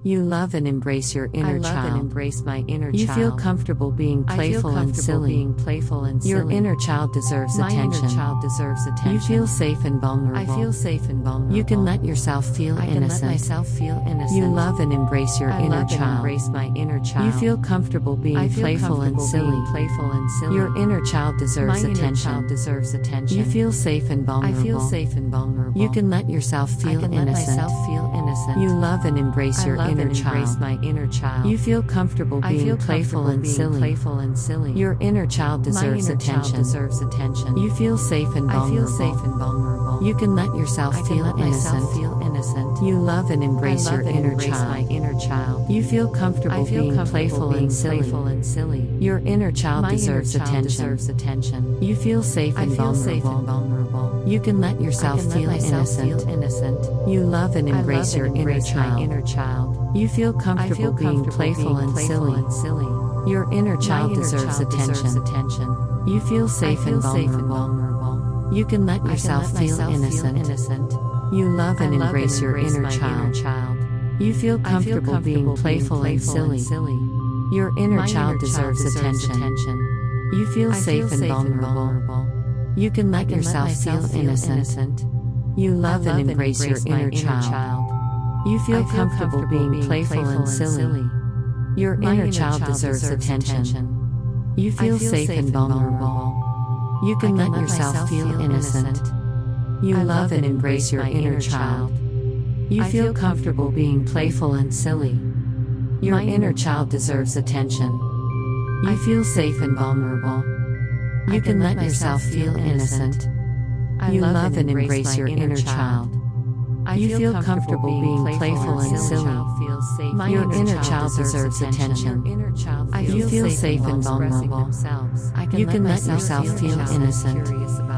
You love and embrace your inner child. I love and embrace my inner You child. feel comfortable being playful and silly. Your inner child deserves My attention. inner child deserves attention. You feel safe and vulnerable. I feel safe and vulnerable. You can let yourself feel I can innocent. let myself feel innocent. You love and embrace your I inner love and child. embrace my inner child. You feel comfortable being I feel playful and comfortable silly. being playful and silly. Your inner child deserves My inner attention. child deserves attention. You feel safe and I vulnerable. feel safe and vulnerable. You can let yourself feel I can innocent. let myself feel innocent. You love and embrace I your love inner and embrace child. my inner child. You feel comfortable I being feel playful comfortable and being silly. playful and silly. Your inner child My deserves inner child attention. deserves attention. You feel safe and I vulnerable. feel safe and vulnerable. You can let yourself I can feel let innocent. myself feel innocent. You love and embrace I your love and inner embrace child. my inner child. You feel comfortable I feel being comfortable playful being and silly. playful and silly. Your inner child My deserves inner child attention. deserves attention. You feel safe I and feel safe vulnerable. and vulnerable. You can let I yourself can feel let myself innocent. feel innocent. You love and I embrace love your and inner embrace my child. inner child. You feel I comfortable feel being comfortable playful being and playful silly. and silly. Your inner My child inner deserves child attention. deserves attention. You feel I safe feel and safe and vulnerable. vulnerable. You can let I can yourself let feel myself innocent. feel innocent. You love and I love embrace and your embrace inner my inner child. child. You feel I feel comfortable being playful and silly. Your inner My child inner child deserves attention. You feel I safe feel and safe and vulnerable. vulnerable. You can I let can yourself let myself feel innocent. You love and embrace your my inner child. You I feel comfortable being playful and silly. Your My inner child deserves attention. You feel safe and vulnerable. You can let yourself feel innocent. You love and embrace your inner child. You feel comfortable being playful and silly. Your inner child deserves attention. You feel safe and vulnerable. You can let yourself feel innocent. You love and embrace your inner child. You feel comfortable being playful and silly. Your inner child deserves attention. You feel safe and vulnerable. You can let yourself feel innocent.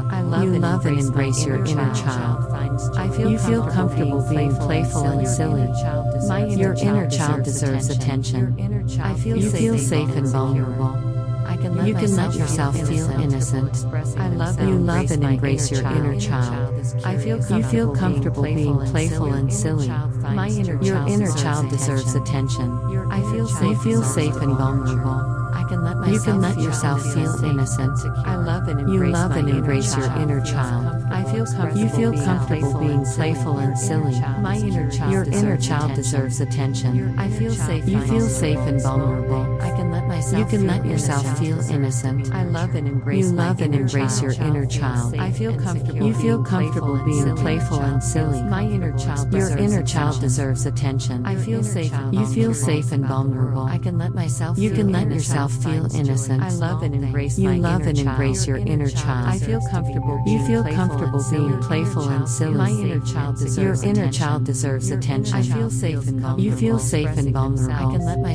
You love and embrace your inner child. You feel comfortable being playful and silly. Your inner child deserves attention. You feel safe and vulnerable. You can let yourself feel innocent. You love and embrace your inner child. You feel comfortable being playful and silly. Your inner child deserves attention. You feel safe and vulnerable. You can let yourself feel innocent. You love and embrace your inner child. You feel comfortable being playful and silly. Your inner child deserves attention. You feel safe and vulnerable. You can let yourself feel innocent. You love and embrace your inner child. You feel comfortable being playful and silly. Your inner child deserves attention. You feel safe and vulnerable. You can let yourself feel innocent. You love and embrace your inner child. You feel comfortable being playful and silly. Your inner child deserves attention. You feel safe and vulnerable.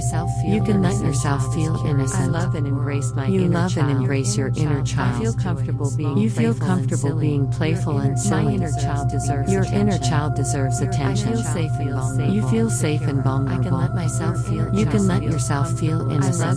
You can let yourself feel innocent. You love and embrace your inner child. You feel comfortable being playful and silly. Your inner child deserves attention. You feel safe and vulnerable. You can let yourself feel innocent.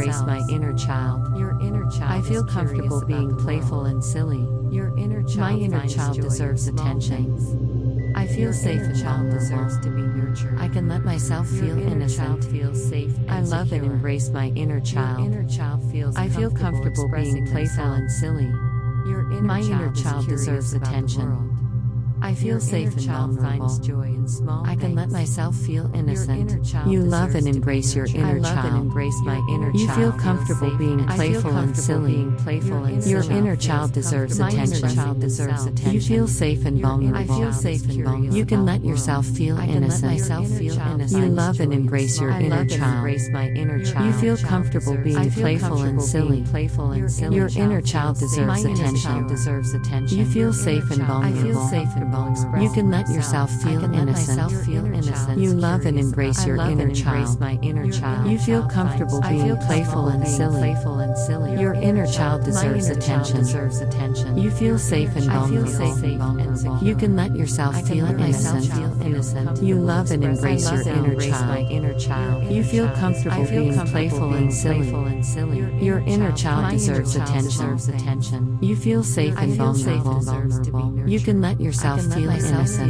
I feel comfortable being playful and silly. My inner child deserves attention. I feel safe and vulnerable. I can let myself feel innocent. I love and embrace my inner child. I feel comfortable being playful and silly. My inner child deserves attention. I feel safe and vulnerable. I can let myself feel innocent. You love and embrace your inner child. You feel comfortable being playful and silly. Your inner child deserves attention. You feel safe and vulnerable. You can let yourself feel innocent. You love and embrace your inner child. You feel comfortable being playful and silly. Your inner child deserves attention. You feel safe and vulnerable. You can let yourself feel innocent. You love and embrace your inner child. You feel comfortable being playful and silly. Your inner child deserves attention. You feel safe and vulnerable. You can let yourself feel innocent. You love and embrace your inner child. You feel comfortable being playful and silly. Your inner child deserves attention. You feel safe and vulnerable. You can let yourself feel innocent.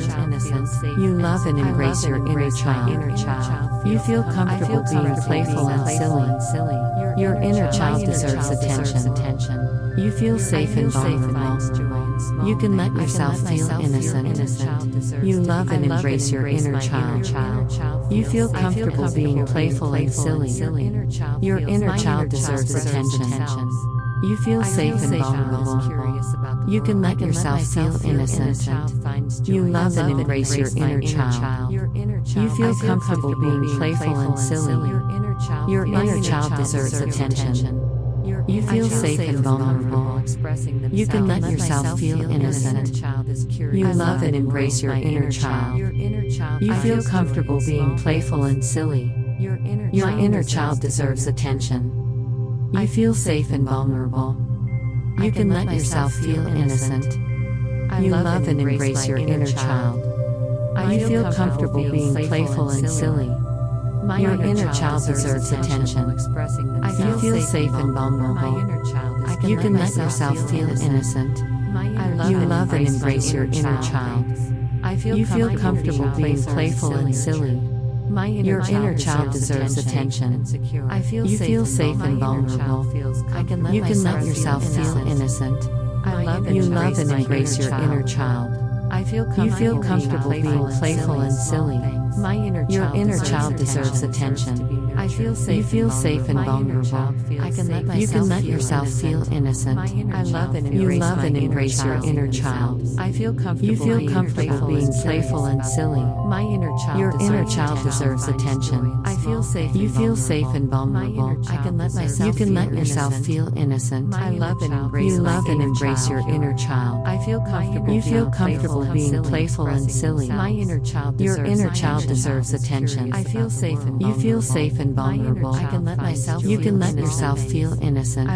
You love and embrace your inner child. You feel comfortable being playful and silly. Your inner child deserves attention. You feel safe and vulnerable. You can let yourself feel innocent. You love and embrace your inner child. You feel comfortable being playful and silly. Your inner child deserves attention. You feel safe and vulnerable. You can let yourself feel innocent. You love and embrace your inner child. You feel comfortable being playful and silly. Your inner child deserves attention. You feel safe and vulnerable. You can let yourself feel innocent. You love and embrace your inner child. You feel comfortable being playful and silly. Your inner child deserves attention. You feel safe and vulnerable. You can let yourself feel innocent. You love and embrace your inner child. You feel comfortable being playful and silly. Your inner child deserves attention. You feel safe and vulnerable. You can let yourself feel innocent. You love and embrace your inner child. You feel comfortable being playful and silly. Your inner child deserves attention. You feel safe and vulnerable. You can let yourself feel innocent. You love and embrace your inner child. You feel comfortable being playful and silly. Your inner child deserves attention. You feel safe and vulnerable. You can let yourself feel innocent. You love and embrace your inner child. You feel comfortable being playful and silly. Your inner child deserves attention. You feel safe and vulnerable. You can let yourself feel innocent. You love and embrace your inner child. You feel comfortable being playful and silly. Your inner child deserves attention. You feel safe and vulnerable. You can let yourself feel innocent.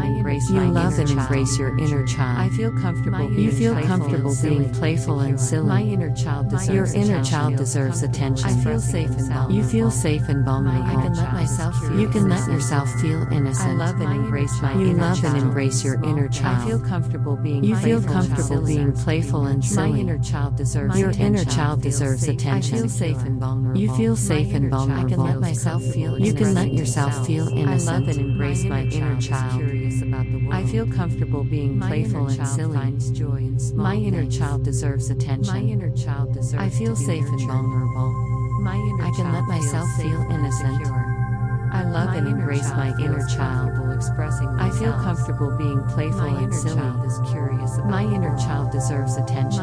You love and embrace your inner child. You feel comfortable being playful and silly. Your inner child deserves attention. You feel safe and vulnerable. You can let yourself feel innocent. You love and embrace your inner child. You feel comfortable being playful and silly. Your inner child deserves attention. You feel safe and vulnerable. You can let yourself feel innocent. I feel comfortable being playful and silly. My inner child deserves attention. I feel safe and vulnerable. I can let myself feel innocent. I love and embrace my inner child. I feel comfortable being playful and silly. My inner child deserves attention.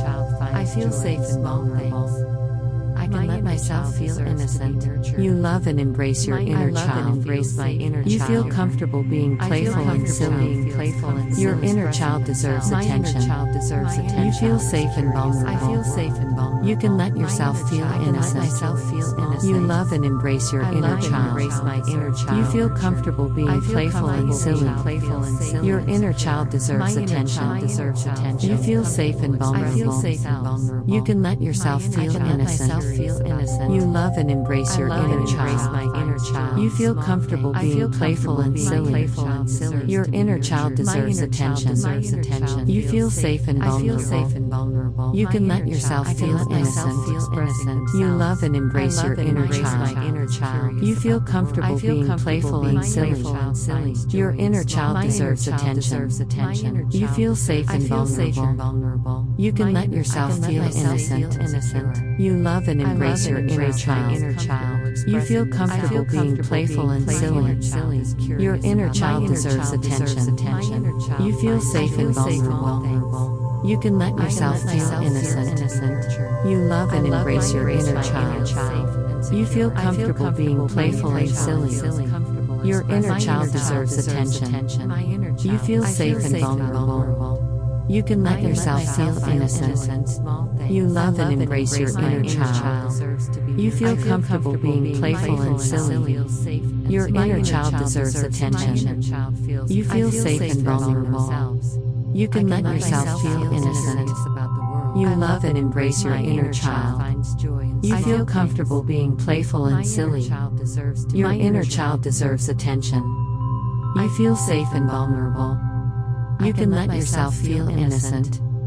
I feel safe and vulnerable. I can let myself feel innocent. You love and embrace your inner child. You feel comfortable being playful and silly. Your inner child deserves attention. You feel safe and vulnerable. You can let yourself feel innocent. You love and embrace your inner child. You feel comfortable being playful and silly. Your inner child deserves attention. You feel safe and vulnerable. You can let yourself feel innocent. You love and embrace your inner child. You feel comfortable being playful and silly. Your inner child deserves attention. You feel safe and vulnerable. You can let yourself feel innocent. You love and embrace your inner child. You feel comfortable being playful and silly. Your inner child deserves attention. You feel safe and vulnerable. You can let yourself feel innocent. You love and embrace your inner child. You feel comfortable being playful and silly. Your inner child deserves attention. You feel safe and vulnerable. You can let yourself feel innocent. You love and embrace your inner child. You feel comfortable being playful and silly. Your inner child deserves attention. You feel safe and vulnerable. You can let yourself feel innocent. You love and embrace your inner child. You feel comfortable being playful and silly. Your inner child deserves attention. You feel safe and vulnerable. You can let yourself feel innocent. You love and embrace your inner child. You feel comfortable being playful and silly. Your inner child deserves attention. You feel safe and vulnerable. You can let yourself feel innocent.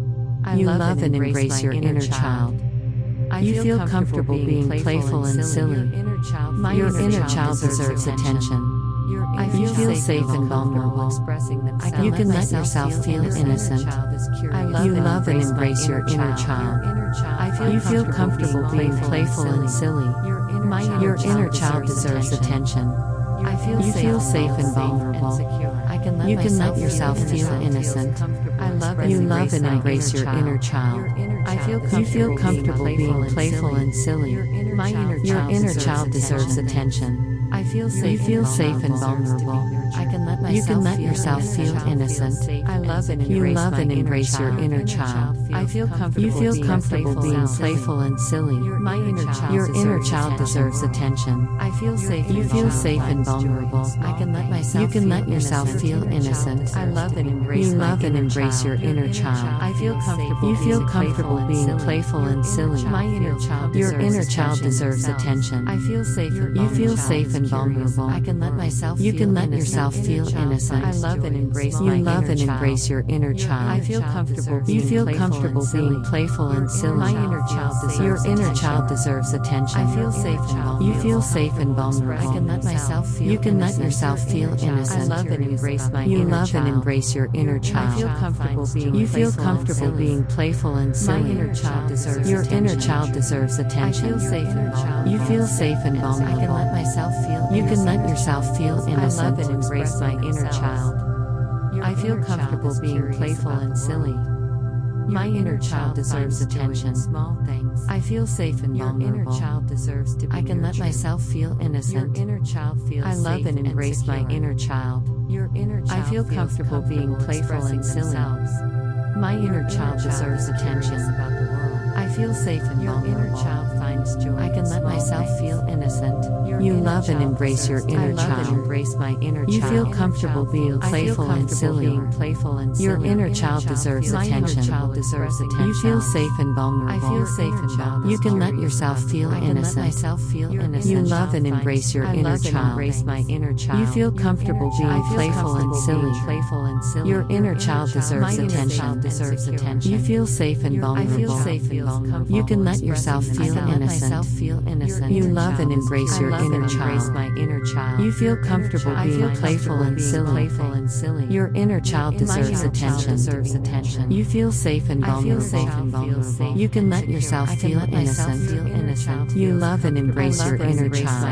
You love and embrace your inner child. You feel comfortable being playful and silly. Your inner child deserves attention. You feel safe and vulnerable. You can let yourself feel innocent. You love and embrace your inner child. You feel comfortable being playful and silly. Your inner child deserves attention. You feel safe and vulnerable. You can let yourself feel innocent. You love and embrace your inner child. You feel comfortable being playful and silly. Your inner child deserves attention. You feel safe and vulnerable. You can let yourself feel innocent. You love and embrace your inner child. You feel comfortable being playful and silly. Your inner child deserves attention. You feel safe and vulnerable. You can let yourself feel innocent. You love and embrace your inner child. You feel comfortable being playful and silly. Your inner child deserves attention. You feel safe and vulnerable. You can let yourself feel innocent. You love and embrace your inner child. You feel comfortable being playful and silly. Your inner child deserves attention. You feel safe and vulnerable. You can let yourself feel innocent. You love and embrace your inner child. You feel comfortable being playful and silly. Your inner child deserves attention. You feel safe and vulnerable. You can let yourself feel innocent. Embrace my inner child. I feel comfortable being playful and silly. My inner child deserves attention. Small things. I feel safe and vulnerable. Your inner child deserves to be I can let myself feel innocent. Your inner child feels I love and embrace my inner child. Your inner child I feel comfortable being playful and silly. My inner child deserves attention. I feel safe and vulnerable. Your inner child finds joy. I can let myself feel innocent. You love and embrace your inner child. Embrace my inner you child. feel comfortable being playful and silly. Your inner child deserves attention. You feel safe and vulnerable. I feel safe and vulnerable. You can let yourself feel innocent. You love and embrace your inner child. You feel comfortable being playful and silly. Your inner child deserves attention. You feel safe and vulnerable. You can let yourself feel innocent. You love and embrace your inner child. You feel comfortable being playful and silly. Your inner child deserves attention. You feel safe and vulnerable. You can let yourself feel innocent. You love and embrace your inner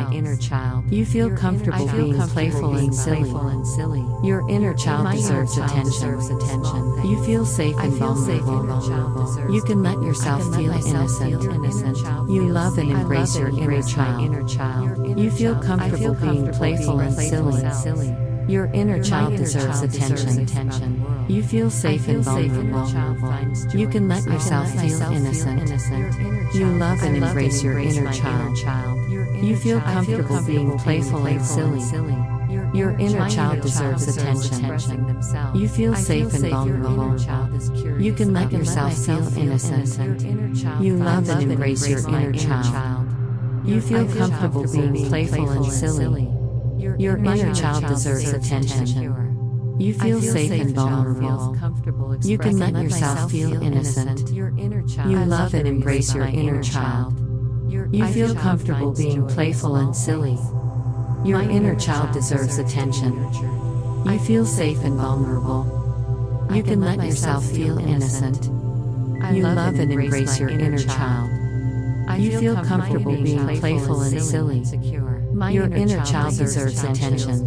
child. You feel comfortable being playful and silly. Your inner child deserves attention. You feel safe and vulnerable. You can let yourself feel innocent. You love and embrace your inner child. You feel comfortable being playful and silly. Your inner child deserves attention. You feel safe and vulnerable. You can let yourself feel innocent. You love and embrace your inner child. You feel comfortable being playful and silly. Your inner child deserves attention. You feel safe and vulnerable. You can let yourself feel innocent. You love and embrace your inner child. You feel comfortable being playful and silly. Your inner child deserves attention. You feel safe and vulnerable. You can let yourself feel innocent. You love and embrace your inner child. You feel comfortable being playful and silly. Your inner child deserves attention. You feel safe and vulnerable. You can let yourself feel innocent. You love and embrace your inner child. You feel comfortable being playful and silly. Your inner child deserves attention.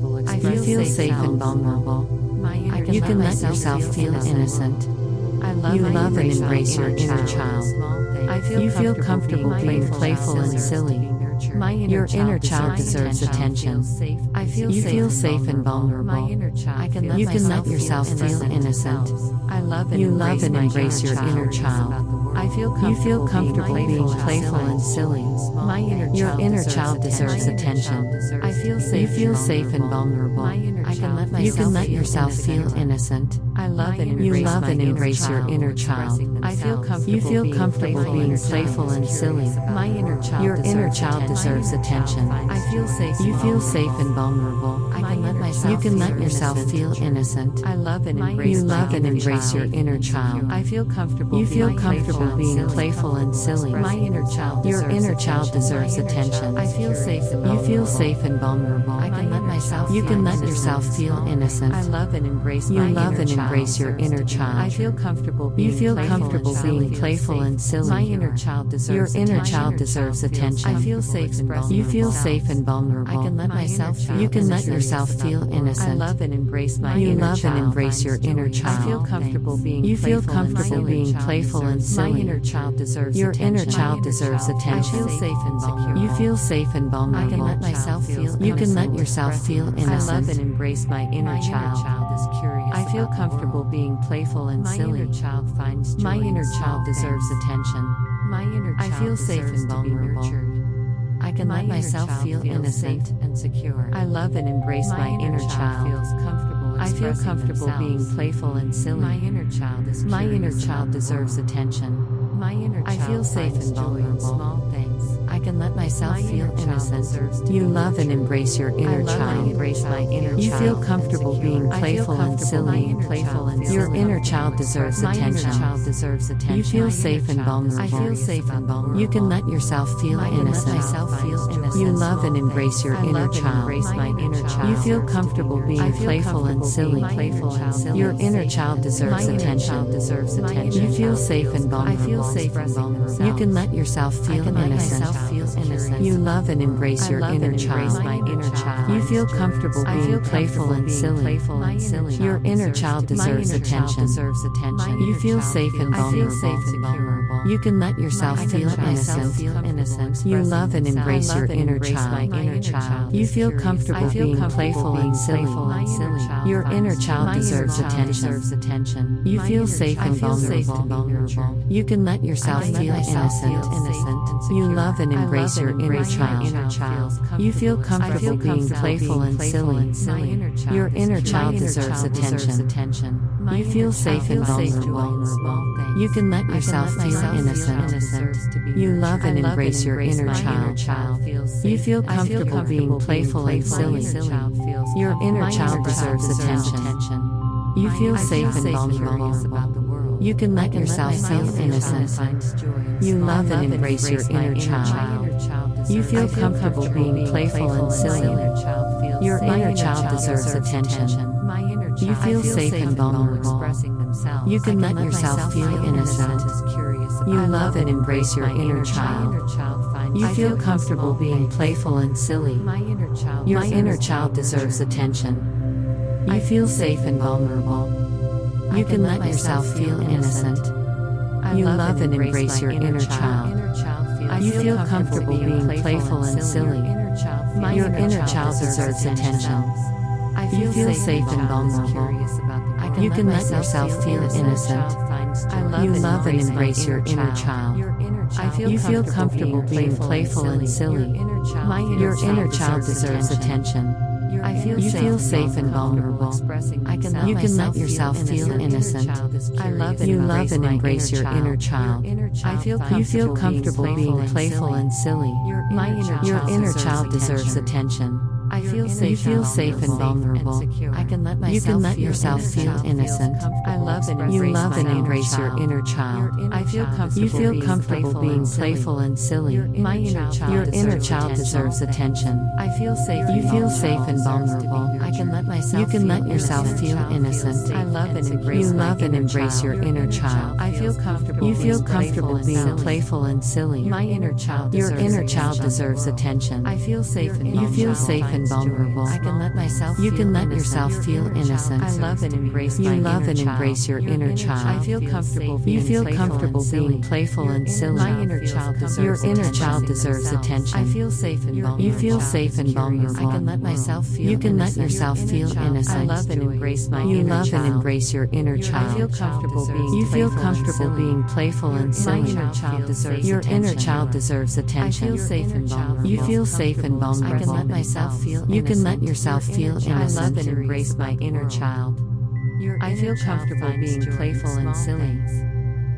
You feel safe and vulnerable. You can let yourself feel innocent. You love and embrace your inner child. You feel comfortable being playful and silly. Your inner child deserves attention. You feel safe and vulnerable. You can let yourself feel innocent. You love and embrace your inner child. You feel comfortable being playful and silly. Your inner child deserves attention. You feel safe and vulnerable. You can let yourself feel innocent. You love and embrace your inner child. You feel comfortable being playful and silly. Your inner child deserves attention. I feel safe. You feel safe and vulnerable. I can let myself. You can let feel yourself innocent. feel innocent. I love and embrace. You love my and inner embrace child. your inner child. I feel comfortable. You feel being comfortable being playful and silly. My inner child. Your deserves inner child attention. deserves My inner attention. child is I feel safe and You feel vulnerable. safe and vulnerable. I can let myself. You feel can let innocent. yourself feel innocent. I love and embrace. You my love inner and child. embrace your inner child. I feel comfortable. Being You feel playful comfortable and being silly. playful and silly. My inner child deserves. Your inner attention. child deserves attention. I feel safe and vulnerable. You feel safe and vulnerable. I can let myself. feel You can let innocent. yourself feel I innocent. love and embrace my You inner love child. and embrace your inner I child. feel comfortable being. You feel playful and comfortable silly. being playful and My silly. inner child deserves Your attention. inner child deserves attention. I feel safe and secure. You feel safe and I vulnerable. can let myself feel. You can let innocent. yourself feel I love innocent. and embrace my inner child. is curious. I feel about the comfortable world. being playful and My silly. inner child finds joy My in inner small child deserves things. attention. My inner I child feel safe deserves and to be vulnerable. nurtured. I can My let inner myself child feel feels innocent safe and secure. I love and embrace my inner child. feels comfortable. I feel expressing comfortable being themselves. playful and silly. My inner child is My inner curious child about the deserves world. attention. My inner I child feel safe finds and joy in vulnerable. small things. I can let myself My feel inner child deserves innocent. to You be love and nurtured. embrace your I inner love child. and embrace my inner You child. feel comfortable being I feel playful and comfortable silly. being playful and Your silly. inner child deserves My inner attention. child deserves attention. You feel My safe inner and child is vulnerable. I feel safe and vulnerable. You can let yourself feel I can let innocent. myself feel innocent. You love and embrace your I inner love and child. embrace my inner child. You feel comfortable I being feel playful and comfortable silly. being playful and silly. Your inner child deserves My inner attention. child deserves You attention. feel safe and I feel vulnerable. safe and vulnerable. You can let yourself I feel can let innocent. myself feel innocent. You love and embrace I your love inner and embrace child. my inner child. You feel comfortable I being feel playful comfortable and being silly. playful and silly. Your inner child deserves attention. You feel safe and vulnerable. You can let yourself I can feel let myself innocent. feel innocent. You love and embrace I your love and inner embrace my child. inner child. You feel I comfortable feel being comfortable playful being and silly. playful and silly. Your inner child My inner deserves child attention. You My feel inner safe child and feels safe to be vulnerable. nurtured. You can let yourself I can let feel myself feel innocent. safe and You secure. love and I embrace love your and inner embrace my inner child. child. You feel I comfortable feel being comfortable playful being and playful and silly. silly. Your inner child My inner deserves child deserves attention. My You inner feel child safe and feels safe vulnerable. joy in small things. You can let I yourself let feel myself innocent. deserves to be You nurtured. love and I embrace your inner my child. feels You safe. feel I comfortable being playful and silly. Your inner child deserves attention. You feel safe and vulnerable. You can let yourself feel innocent. You love and embrace your inner child. You feel comfortable being playful and silly. Your inner child deserves attention. You feel safe and vulnerable. You can let yourself feel innocent. You love and embrace your inner child. You feel comfortable being playful and silly. Your inner child deserves attention. You feel safe and vulnerable. You can let yourself feel innocent. You love and embrace your inner child. You feel comfortable being playful and silly. Your inner child deserves attention. You feel safe and vulnerable. You can let yourself feel innocent. You love and embrace your inner child. You feel comfortable being playful and silly. Your inner child deserves attention. You feel safe and vulnerable. You can let yourself feel innocent. You love and embrace your inner child. You feel comfortable being playful and silly. Your inner child deserves attention. You feel safe and vulnerable. You can let yourself feel innocent. You love and embrace your inner child. You feel comfortable being playful and silly. Your inner child deserves attention. You feel safe and vulnerable. You can let yourself feel innocent. You love and embrace your inner child. You feel comfortable being playful and silly. Your inner child deserves attention. You feel safe and vulnerable. You can let yourself feel innocent. You love and embrace your inner child. You feel comfortable being playful and silly. Your inner child deserves attention. You feel safe and vulnerable. You can let yourself feel innocent. You love and embrace your inner child. You feel comfortable being playful and silly. Your inner child deserves attention. You feel safe and vulnerable. You can let yourself feel innocent. embrace my inner child. I feel comfortable being playful and silly.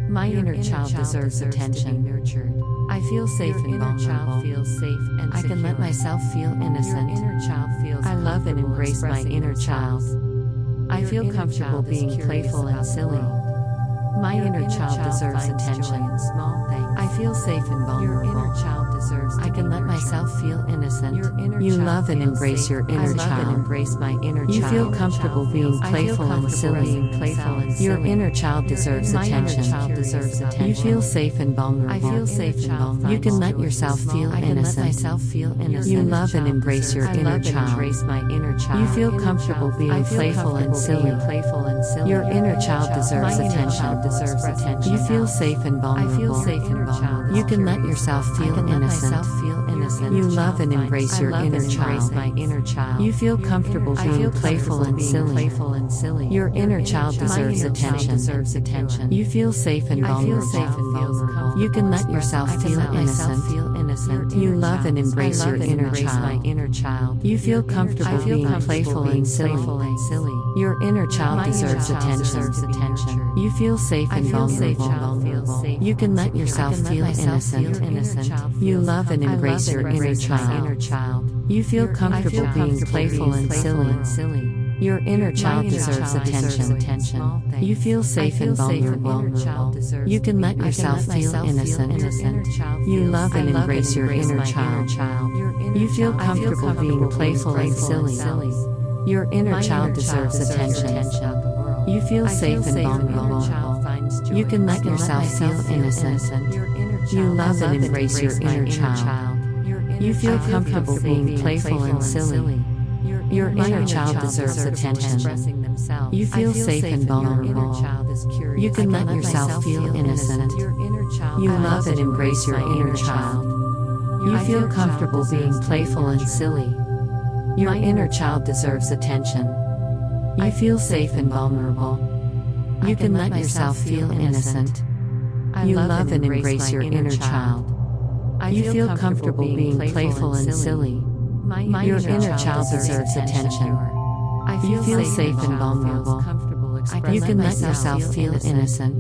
My inner child deserves attention. Nurtured. I feel safe and Your inner child vulnerable. feels safe and I can let secure. myself feel innocent. Your inner child feels I love and comfortable embrace my expressing inner child. themselves. I Your feel inner comfortable child is being curious playful and about the silly. world. My Your inner child deserves finds attention. joy in small things. I feel safe and Your inner vulnerable. child deserves to I can be let nurtured. myself feel innocent. Your inner You child love and feels embrace safe your and inner secure. child. I love and embrace my inner You child. feel comfortable being I feel playful and comfortable silly. being playful and Your silly. inner child Your deserves inner attention. child deserves You attention. feel safe and vulnerable. I feel safe and vulnerable. You can let Joy in yourself small feel things. innocent. I can let myself feel innocent. You Your love and child embrace your deserves inner attention. I love and child. embrace my inner child. You feel Inner comfortable child. being I feel playful and comfortable silly. being playful and silly. Your inner child My deserves inner attention. child deserves attention. You feel safe and I feel vulnerable. safe and vulnerable. You can let yourself I feel can let innocent. myself feel innocent. You love and Your embrace your I love inner and embrace child. my inner child. You feel Your comfortable inner- I being feel playful comfortable and being silly. playful and silly. Your inner child deserves My inner child attention. deserves attention. You feel safe and I feel vulnerable. safe and vulnerable. You can let yourself I can feel let myself innocent. feel innocent. You Your love and child. embrace I love your and inner embrace child. my inner child. You feel Your inner comfortable child. I feel being comfortable playful being and silly. playful and silly. Your inner child My inner deserves child attention. deserves attention. You feel safe I and feel safe. vulnerable. Child feels safe. You can let Secure. yourself I can let feel myself innocent. feel innocent. You love and I embrace love your and inner embrace my child. inner child. You feel Your- I comfortable feel being comfortable playful being and playful silly. and Your inner My child inner deserves child deserves attention. Small things. You feel safe and vulnerable. Inner child deserves You to can be let nurtured. yourself I can let feel myself innocent. Your inner child You feels- love and I love embrace your inner my child. Your inner You feel child- I comfortable being playful and silly. Your inner My child inner deserves attention. about the world. You feel I safe and safe. Your inner vulnerable. child finds joy. You can I let yourself myself feel innocent. Your inner child. You love I and embrace your my inner child. Your inner You feel child comfortable feels being safe playful and silly. Your My inner child deserves attention. expressing themselves. You feel I safe and Your vulnerable. inner child is curious. You can I let yourself feel innocent. Your inner child. You I love and embrace your my inner child. You I feel child comfortable being deserves to be playful and nurtured. silly. Your My inner inner child deserves attention. You I feel safe and vulnerable. You can let yourself feel innocent. You love and embrace your inner child. You feel comfortable being playful and silly. Your inner child deserves attention. You feel safe and vulnerable. You can let yourself feel innocent.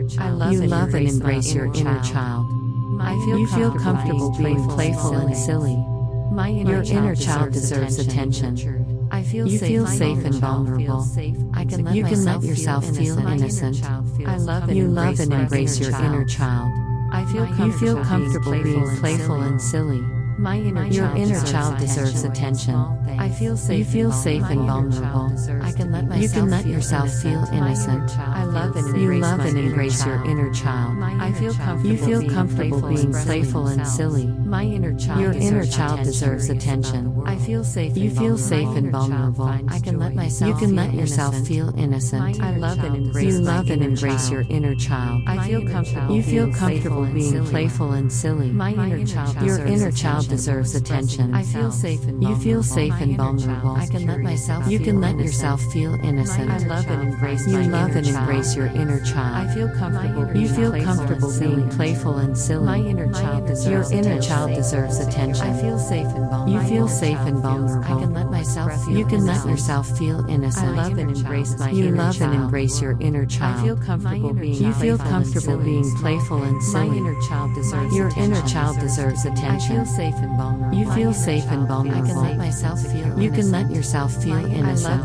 You love and embrace your inner child. You feel comfortable being playful and silly. Your inner child deserves attention. You feel safe and vulnerable. You can let yourself feel innocent. You love and embrace your inner child. You feel comfortable being playful and silly. Your inner child deserves attention. You feel safe and vulnerable. You can let yourself feel innocent. You love and embrace your inner child. You feel comfortable being playful and silly. Your inner child deserves attention. You feel safe and vulnerable. You can let yourself feel innocent. You love and embrace your inner child. You feel comfortable being playful and silly. Your inner child deserves attention. You feel safe and vulnerable. You can let yourself feel innocent. You love and embrace your inner child. You feel comfortable being playful and silly. Your inner child deserves attention. You feel safe and vulnerable. You can let yourself feel innocent. You love and embrace your inner child. You feel comfortable being playful and silly. Your inner child deserves attention. You feel safe and vulnerable. You can let yourself feel innocent.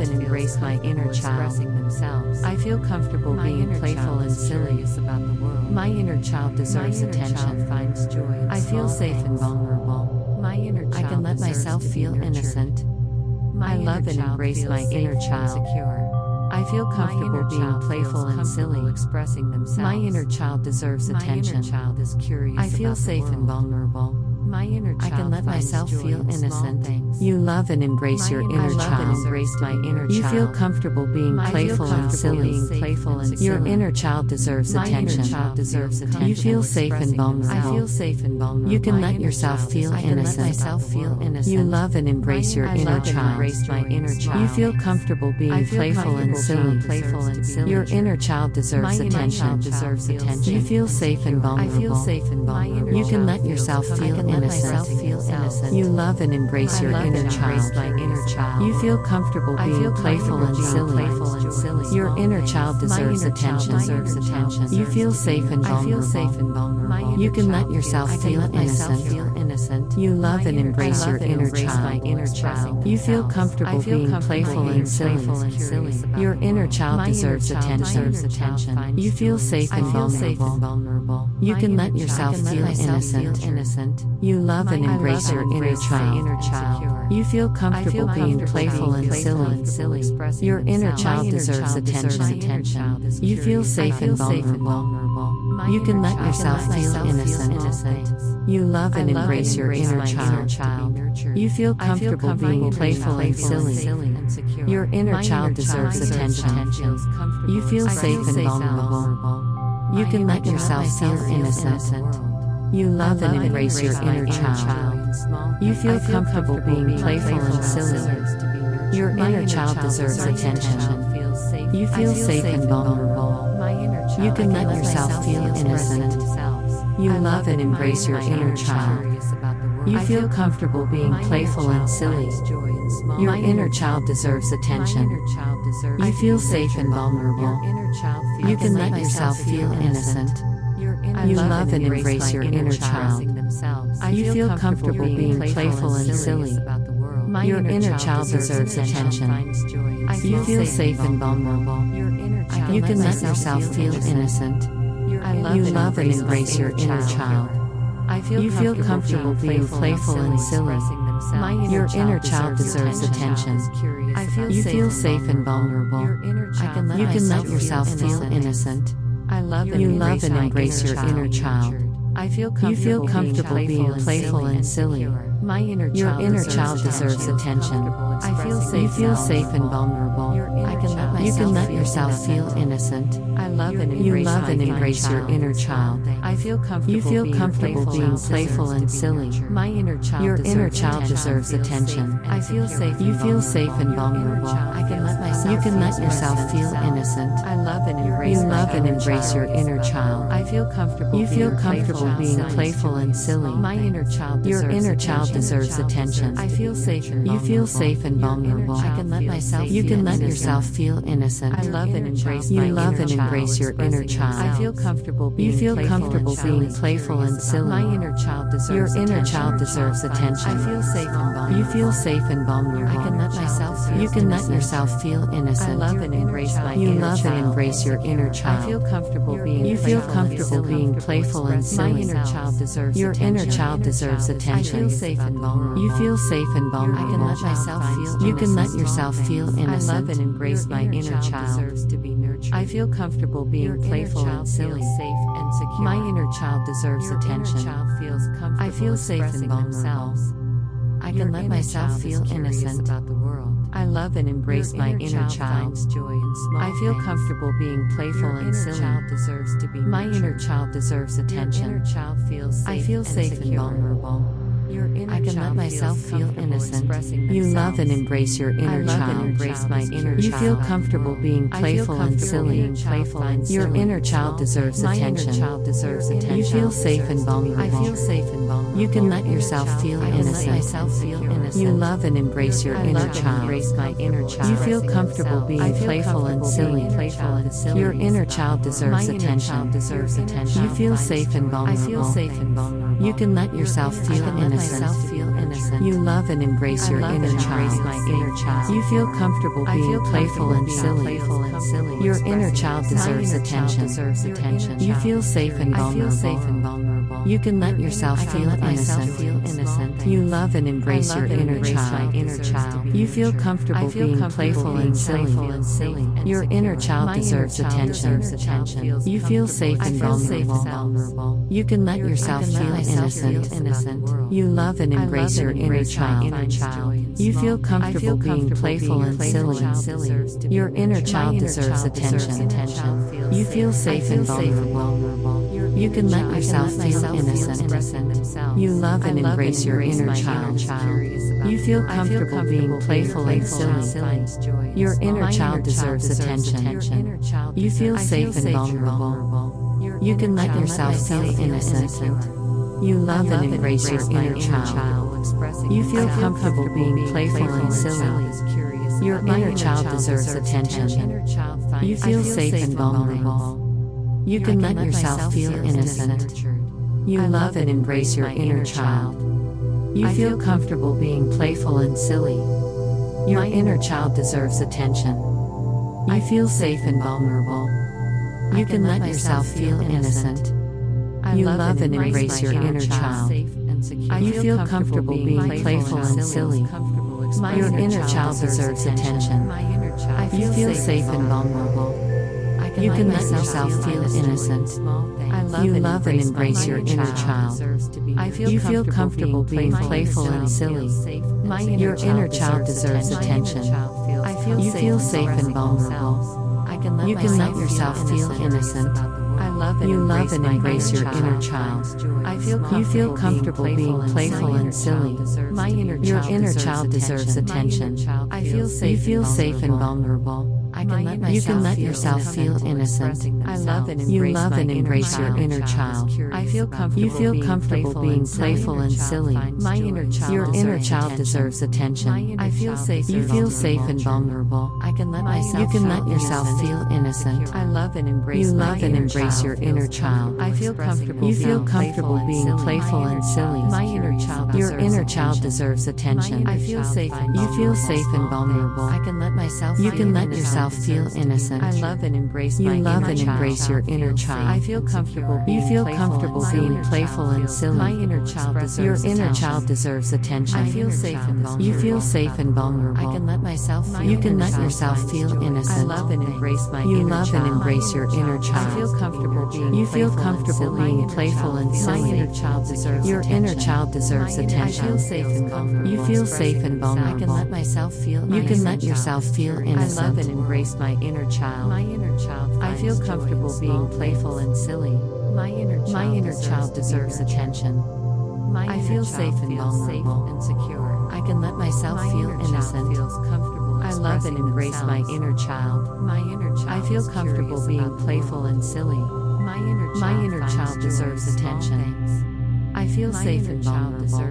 I feel comfortable being playful and silly. My inner child deserves attention. I feel safe and vulnerable. I can let myself feel innocent. I love and embrace my inner child. I feel comfortable being playful and silly. My inner child deserves attention. I feel safe and vulnerable. I can let myself feel innocent. You love and embrace your inner child. You feel comfortable being playful and silly. Your inner child deserves attention. You feel safe and vulnerable. You can let yourself feel innocent. You love and embrace your inner child. You feel comfortable being playful and silly. Your inner child deserves attention. You feel safe and vulnerable. You can let yourself feel innocent. You love and embrace your inner inner child. You feel comfortable being playful and silly. Your inner child deserves attention. You feel safe and vulnerable. You can let yourself feel innocent. You love and embrace your inner child. You feel comfortable being playful and silly. Your inner child deserves attention. You feel safe and vulnerable. You can let yourself feel innocent. You love and embrace your inner child. You feel comfortable being playful and silly. Your inner child deserves attention. You feel safe and vulnerable. You can let yourself feel innocent. You love and embrace your inner child. You feel comfortable being playful and silly. Your inner child deserves attention. You feel safe and vulnerable. You can let yourself feel innocent. You love and embrace your inner child. You feel comfortable being playful and silly. Your inner child deserves attention. You feel safe and vulnerable. You can let yourself feel innocent. You love and embrace your inner child. You feel comfortable being playful and silly. Your inner child deserves attention. You feel safe and vulnerable. You can let yourself feel innocent. You love and embrace your inner child. You feel comfortable being playful and silly. Your inner child deserves attention. You feel safe and vulnerable. You can let yourself feel innocent. You love and embrace your inner child. You feel comfortable being playful and silly. Your inner child deserves attention. You feel safe and vulnerable. You can let yourself feel innocent. You love and embrace your inner child. You feel comfortable being playful and silly. Your inner child deserves attention. You feel safe and vulnerable. You can let yourself feel innocent. You love and embrace your inner child. You feel comfortable being playful and silly. Your inner child deserves attention. You feel safe and vulnerable. You can let yourself feel innocent. You love and embrace your inner child. You feel comfortable being playful and silly. Your inner child deserves attention. You feel safe and vulnerable. You can let yourself feel innocent. You love and embrace your inner child. You feel comfortable being playful and silly. Your inner child deserves attention. You feel safe and vulnerable. You can let yourself feel innocent. You love and embrace your inner child. You feel comfortable being playful and silly. Your inner child deserves attention. You feel safe and vulnerable. You can let yourself feel innocent. I feel comfortable being playful and silly. My inner child deserves attention. I feel safe and vulnerable. I can let myself feel innocent. I love and embrace my inner child. I feel comfortable being playful and silly. My inner child deserves attention. I feel safe and vulnerable. I can let myself feel innocent. You love and embrace your inner child. You feel comfortable being playful and silly. Your inner child deserves attention. You feel safe and vulnerable. You can let yourself feel innocent. You love and embrace your inner child. You feel comfortable being playful and silly. Your inner child deserves attention. You feel safe and vulnerable. You can let yourself feel innocent. You love and embrace your inner child. You feel comfortable being playful and silly. Your inner child deserves attention. You feel safe and vulnerable. You can let yourself feel innocent. You love and embrace your inner child. You feel comfortable being playful and silly. Your inner child deserves attention. You feel safe and vulnerable. You can let yourself feel innocent. You love and embrace your inner child. You feel comfortable being playful and silly. Your inner child deserves attention. You feel safe and vulnerable. You can let yourself feel innocent. You love and embrace your inner child. You feel comfortable being playful and silly. Your inner child deserves attention. You feel safe and vulnerable. You can let yourself feel innocent. You love and embrace your inner child. You feel comfortable being playful and silly. Your inner child deserves attention. You feel safe and vulnerable. You can let yourself feel innocent. You love and embrace your inner child. You feel comfortable being playful and silly. Your inner child deserves attention. You feel safe and vulnerable. You can let yourself feel innocent. You love and embrace your inner child. You feel comfortable being playful and silly. Your inner child deserves attention. You feel safe and vulnerable. You can let yourself feel innocent. You love and embrace your inner child. You feel comfortable being playful and silly. Your inner child deserves attention. You feel safe and vulnerable. You can let yourself feel innocent. You love and embrace your inner child. You feel comfortable being playful and silly. Your inner child deserves attention. You feel safe and vulnerable. You can let yourself feel innocent. You love and embrace your inner child. You feel comfortable being playful and silly. Your inner child deserves attention. You feel safe and vulnerable. You can let yourself feel innocent. You love and embrace your inner child. You feel comfortable being playful and silly. Your inner child deserves attention. You feel safe and vulnerable. You can let yourself feel innocent. You love and embrace your inner child. You feel comfortable being playful and silly. Your inner child deserves attention. You feel safe and vulnerable. You can let yourself feel innocent. You love and embrace your inner child. You feel comfortable being playful and silly. Your inner child deserves attention. You feel safe and vulnerable. You can let yourself feel innocent. My inner child. I feel comfortable being playful and silly. My inner child deserves attention. I feel safe and vulnerable and secure. I can let myself feel innocent. I love and embrace my inner child. I feel comfortable being playful and silly. My inner child deserves attention. I feel safe and vulnerable.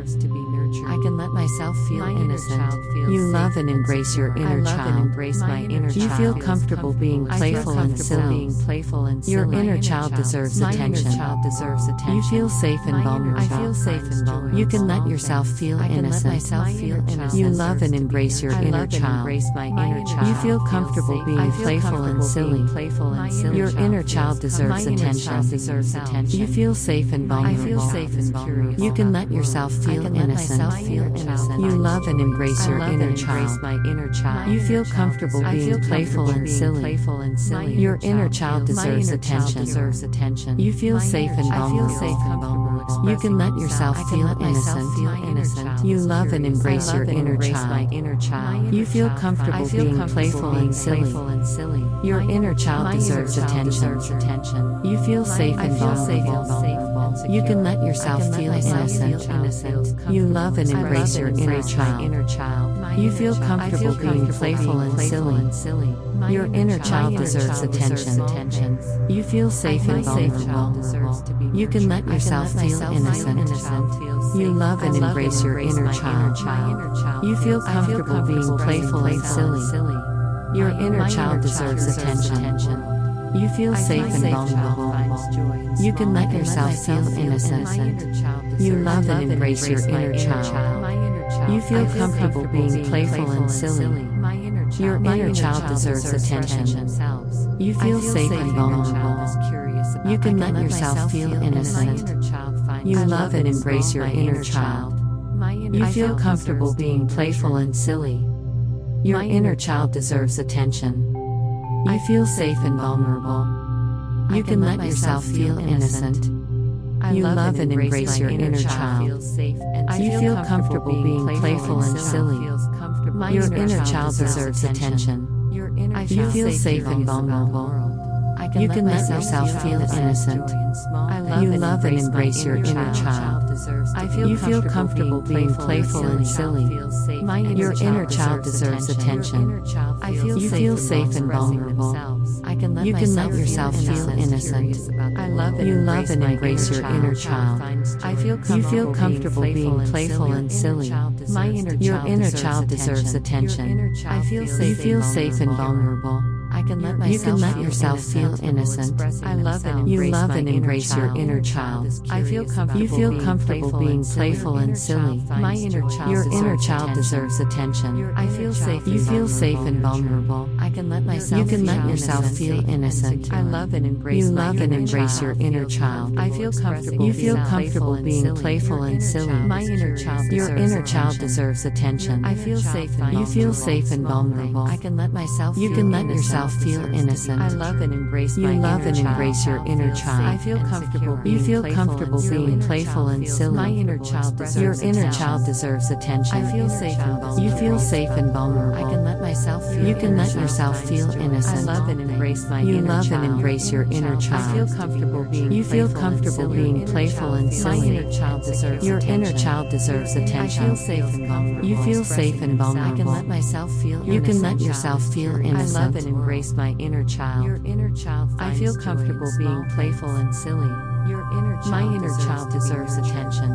I can let myself feel innocent. You love and embrace your inner child. You feel comfortable being playful and silly. Your inner child deserves attention. You feel safe and vulnerable. You can let yourself feel innocent. You love and embrace your inner child. You feel comfortable being playful and silly. Your inner child deserves attention. You feel safe and vulnerable. You can let yourself feel innocent. You love and embrace your inner child. You feel comfortable being playful and silly. Your inner child deserves attention. You feel safe and vulnerable. You can let yourself feel innocent. You love and embrace your inner child. You feel comfortable being playful and silly. Your inner child deserves attention. You feel safe and vulnerable. You can let yourself feel innocent. You love and embrace your inner child. You feel comfortable being playful and silly. Your inner child deserves attention. You feel safe and vulnerable. You can let yourself feel innocent. You love and embrace your inner child. You feel comfortable being playful and silly. Your inner child deserves attention. You feel safe and vulnerable. You can let yourself feel innocent. You love and embrace your inner child. You feel comfortable being playful and silly. Your inner child deserves attention. You feel safe and vulnerable. You can let yourself feel innocent. You love and embrace your inner child. You feel comfortable being playful and silly. Your inner child deserves attention. You feel safe and vulnerable. You can let yourself feel innocent. You love and embrace your inner child. You feel comfortable being playful and silly. Your inner child deserves attention. You feel safe and vulnerable. You can let yourself feel innocent. You love and embrace your inner child. You feel comfortable being playful and silly. Your inner child deserves attention. You feel safe and vulnerable. You can let yourself feel innocent. You love and embrace your inner child. You feel comfortable being playful and silly. Your inner child deserves attention. You feel safe and vulnerable. You can let yourself feel innocent. You love and embrace your inner child. You feel comfortable being playful and silly. Your inner child deserves attention. You feel safe and vulnerable. You can let yourself feel innocent. You love and embrace your inner child. You feel comfortable being playful and silly. Your inner child deserves attention. You feel safe and vulnerable. You can let yourself feel innocent. You love and embrace your inner child. You feel comfortable being playful and silly. Your inner child deserves attention. You feel safe and vulnerable. You can let yourself feel innocent. You love and embrace your inner child. You feel comfortable being playful and silly. Your inner child deserves attention. You feel safe and vulnerable. You can let yourself feel innocent. My inner child. I feel comfortable being playful and silly. My inner child deserves attention.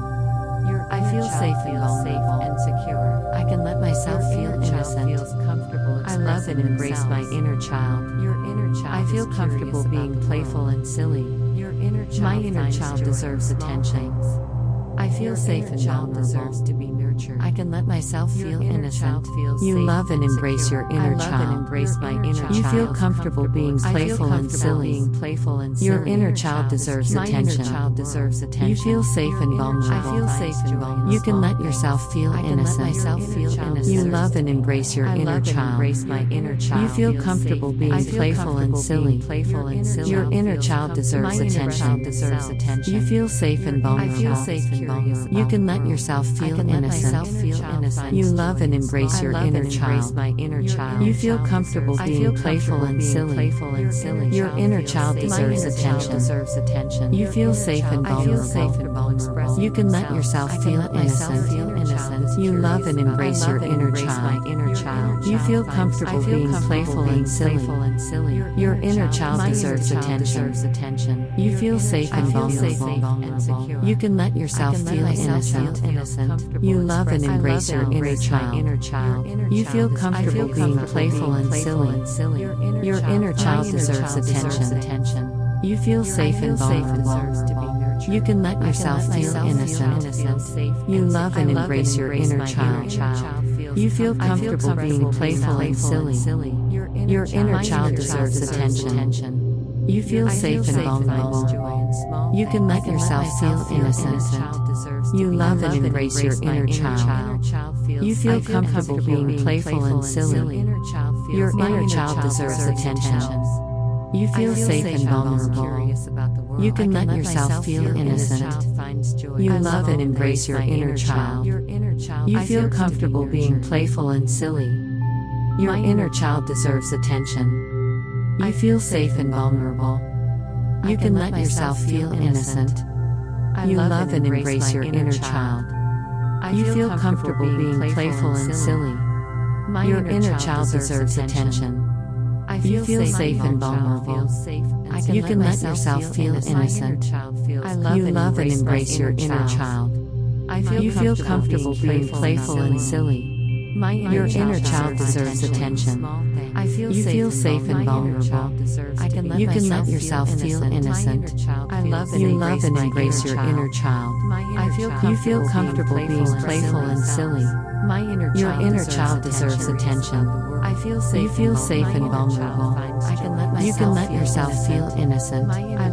I feel safe and secure. I can let myself feel innocent. I love and embrace my inner child. I feel comfortable being playful and silly. My inner child deserves attention. I feel safe and vulnerable. I can let myself feel innocent. You love and embrace your inner child. You feel comfortable being playful and silly. Your inner child deserves attention. You feel safe and vulnerable. You can let yourself feel innocent. You love and embrace your inner child. You feel comfortable being playful and silly. Your inner child deserves attention. You feel safe and vulnerable. You can let yourself feel innocent. You love and embrace your inner child. You feel comfortable being playful and silly. Your inner child deserves attention. You feel safe and vulnerable. You can let yourself feel innocent. You love and embrace your inner child. You feel comfortable being playful and silly. Your inner child deserves attention. You feel safe and vulnerable. You can let yourself feel innocent. You love and embrace your inner child. You feel comfortable being playful and silly. Your inner child deserves attention. You feel safe and vulnerable. You can let yourself feel innocent. You love and embrace your inner child. You feel comfortable being playful and silly. Your inner child deserves attention. You feel safe and vulnerable. You can let yourself feel innocent. You love and embrace your inner child. You feel comfortable being playful and silly. Your inner child deserves attention. You feel safe and vulnerable. You can let yourself feel innocent. You love and embrace your inner child. You feel comfortable being playful and silly. Your inner child deserves attention. You feel safe and vulnerable. You can let yourself feel innocent. You love and embrace your inner child. You feel comfortable being playful and silly. Your inner child deserves attention. You feel safe and vulnerable. You can let yourself feel innocent. You love and embrace your inner child. You feel comfortable being playful and silly. Your inner child deserves attention. You feel safe and vulnerable. You can let yourself feel innocent. You love and embrace your inner child. You feel comfortable being playful and silly. Your inner child deserves attention. You feel safe and vulnerable. You can let yourself feel innocent.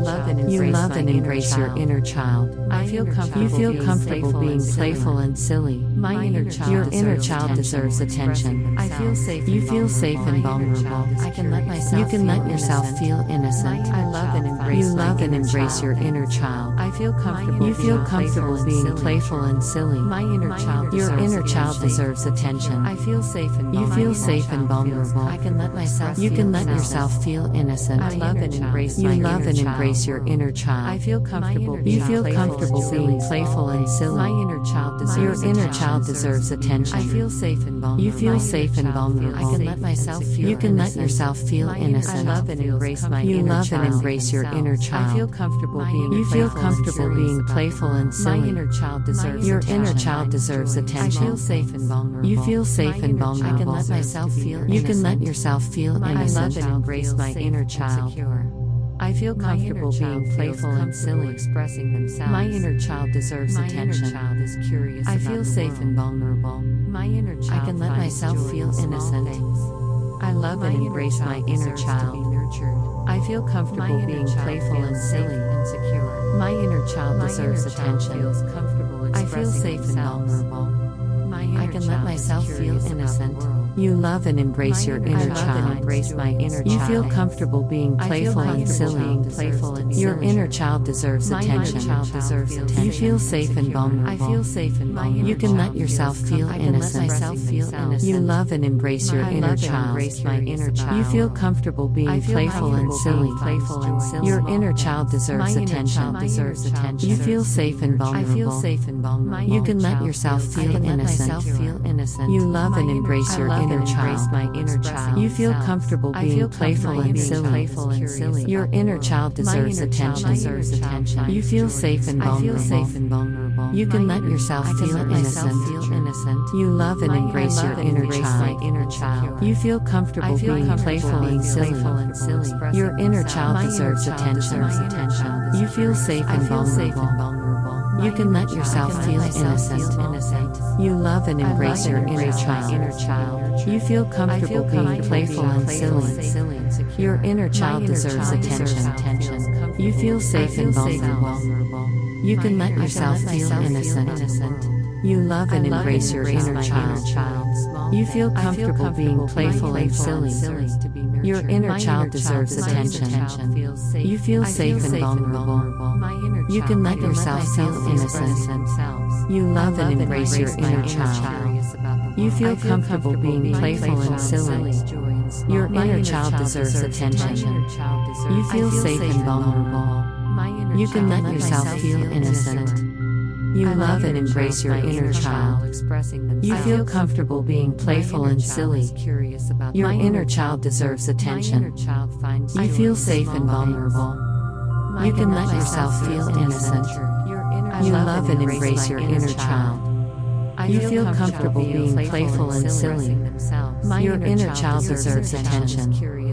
You love and embrace your inner child. You feel comfortable being playful and silly. Your inner child deserves deserves attention. I feel safe. You feel safe and vulnerable. I can let myself. You can let yourself feel innocent. I love and embrace. You love and embrace your inner child. I feel comfortable. You feel comfortable being playful and silly. My inner child. Your inner child deserves attention. I feel safe and you feel safe and vulnerable. I can let myself. You can let yourself feel innocent. I love and embrace. You love and embrace your inner child. I feel comfortable. You feel comfortable being playful and silly. My inner child deserves. Your inner child deserves attention. I feel safe and vulnerable. You feel safe and vulnerable. I can let myself feel. You can let yourself feel innocent. I love and embrace my you inner love child. and embrace your inner child. I feel comfortable being. You feel comfortable being playful and silly. My inner child deserves. Your inner child deserves attention. I feel safe and vulnerable. You feel safe and vulnerable. I can let myself feel. You can let yourself feel innocent. I love and embrace my inner child. I feel comfortable being playful and silly, expressing themselves. My inner child deserves attention. My inner child is curious. I feel safe and vulnerable. My inner child. I can let myself feel innocent. I love and embrace my inner child. I feel comfortable being playful and silly and secure. My inner child deserves attention. I feel safe and vulnerable. I can let myself feel innocent. You love and embrace your inner child. Embrace my inner child. You feel comfortable being playful and silly. Your inner child deserves attention. You feel safe and vulnerable. I feel safe and vulnerable. You can let yourself feel innocent. You love and embrace your inner child. You feel comfortable being playful and silly. Your inner child deserves attention. You feel safe and vulnerable. You can let yourself feel innocent. You love and embrace your inner child. You feel comfortable being playful and silly. Your inner child deserves attention. You feel safe and vulnerable. You can let yourself feel innocent. You love and embrace your inner child. You feel comfortable being playful and silly. Your inner child deserves attention. You feel safe and vulnerable. You can let yourself feel innocent. You love and embrace your inner child. You feel comfortable being playful and silly. Your inner child deserves attention. You feel safe and vulnerable. You can let yourself feel innocent. You love and embrace your inner child. You feel comfortable being playful and silly. Your inner child deserves attention. You feel safe and vulnerable. You can let yourself feel innocent. You love and embrace your inner child. You feel comfortable being playful and silly. Your inner child deserves attention. You feel safe and vulnerable. You can let yourself feel innocent. You love and embrace your inner child. You feel comfortable being playful and silly. Your inner child deserves attention. You feel safe and vulnerable. You can let yourself feel innocent. You love and embrace your inner child. You feel comfortable being playful and silly. Your inner child deserves attention.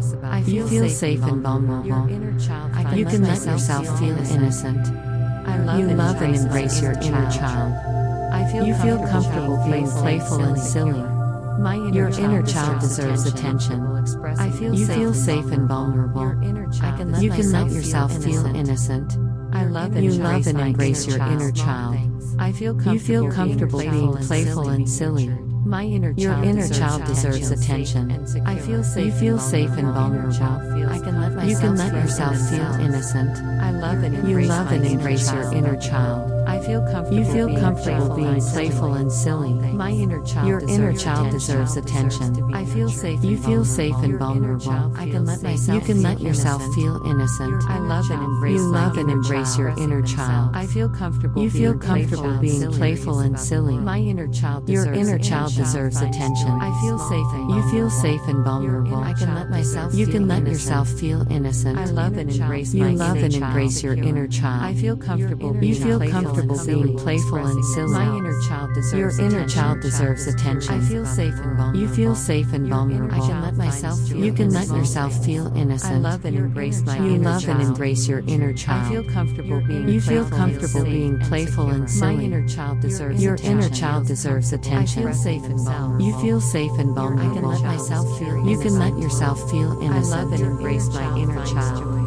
You feel safe and vulnerable. You can let yourself feel innocent. You love and embrace your inner child. You feel comfortable being playful and silly. Your inner child deserves attention. You feel safe and vulnerable. You can let yourself feel innocent. You love and embrace your inner child. You feel comfortable being playful and silly. Your inner child deserves attention. You feel safe and vulnerable. You can let yourself feel innocent. You love and embrace your inner child. You feel comfortable being playful and silly. Your inner child deserves attention. You feel safe and vulnerable. You can let yourself feel innocent. You love and embrace your inner child. You feel comfortable being playful and silly. Your inner child deserves attention. You feel safe and vulnerable. You can let yourself feel innocent. You love and embrace your inner child. You feel comfortable being playful and silly. Your inner child deserves attention. You feel safe and vulnerable. You can let yourself feel innocent. You love and embrace your inner child. You feel comfortable being playful and silly. Your inner child deserves attention. You feel safe and vulnerable. You can let yourself feel innocent. Embrace my inner child.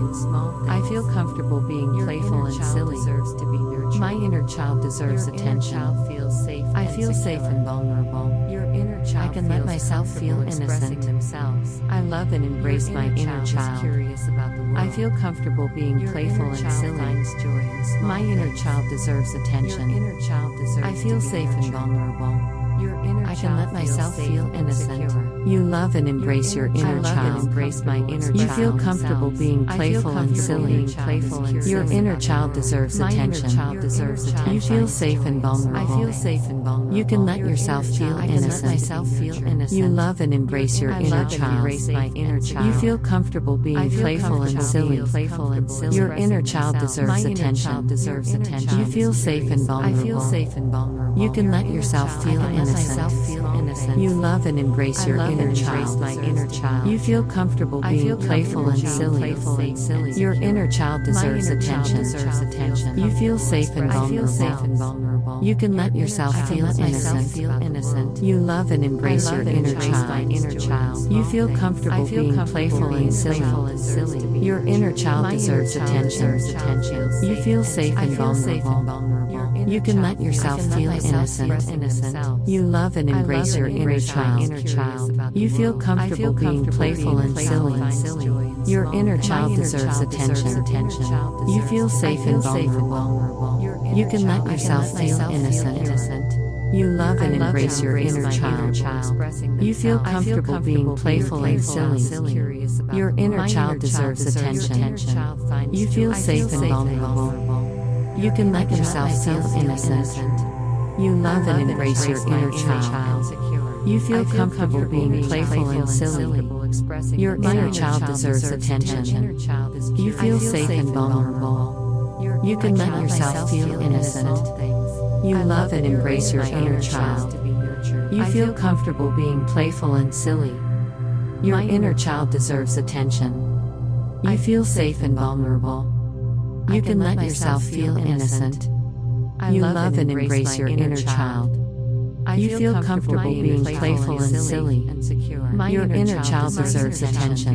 doing small things. I feel comfortable being Your playful inner and child silly. deserves to be nurtured. My inner child deserves Your attention. inner child feels safe I and feel safe secure. and vulnerable. Your inner child I can let feels myself feel comfortable expressing innocent. themselves. I love and embrace Your my inner is child. curious about the world. I feel comfortable being Your playful inner and child silly. finds joy in small My inner things. child deserves Your attention. inner child deserves I feel to be safe and nurtured. vulnerable. Your inner I child can let feels myself safe feel and innocent. secure. You love and embrace your inner I love child. and embrace my inner You child. feel comfortable being I feel playful and comfortable silly. being playful and Your silly inner about the child world. deserves My inner attention. child deserves attention. You feel safe and vulnerable. I feel safe and vulnerable. You can let Your yourself inner feel child deserves innocent. to be nurtured. You love and embrace your I inner love and child. embrace my inner child. You feel comfortable I being feel playful and comfortable being silly. playful and silly. Your inner Expressing child themselves. deserves My inner attention. child deserves Your inner attention. child You feel is safe and curious. vulnerable. I feel safe and vulnerable. You can Your let inner yourself child feel I can let innocent. myself feel innocent. You love and embrace your I love inner and embrace child. my inner child. You feel comfortable I feel being playful comfortable and being silly. playful and silly. Your inner child My deserves inner child attention. deserves attention. You feel safe and I feel safe vulnerable. and vulnerable. You can Your let inner yourself child feel I can let myself innocent. feel innocent. You love and embrace I your love and inner embrace my child. inner child. You feel I comfortable feel being comfortable playful being and silly. playful and silly. Your inner child My inner deserves child attention. deserves attention. You feel safe I and feel safe and vulnerable. Your inner You can child let yourself feels- I can feel let myself innocent. express themselves. You love and I love embrace your and inner embrace my child. inner child. You feel I comfortable feel being comfortable playful being and playful silly. and silly. Your Small inner things. child My inner deserves child attention. deserves attention. You feel I safe feel and safe and vulnerable. Your inner You can let child- I yourself let feel myself innocent. You love and embrace your inner child. You feel comfortable being playful and silly. Your inner child deserves attention. You feel safe and vulnerable. You can let yourself feel innocent. You love and embrace your inner child. You feel comfortable being playful and silly. Your inner child deserves attention. You feel safe and vulnerable. You can let yourself feel innocent. You love and embrace your inner child. You feel comfortable being playful and silly. Your inner child deserves attention. You feel safe and vulnerable. You can let yourself feel innocent. You love and embrace your inner child. You feel comfortable being playful and silly. Your inner child deserves attention.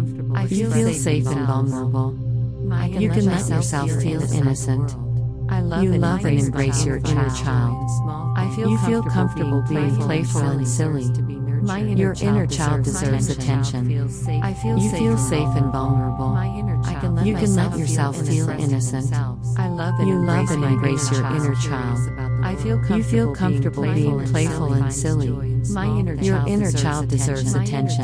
You feel safe and vulnerable. You can let yourself feel innocent. You love and embrace your inner child. You feel comfortable being playful and silly. Your inner child deserves attention. You feel safe and vulnerable. You can let yourself feel innocent. You love and embrace your inner child. You feel comfortable being playful and silly. Your inner child deserves attention.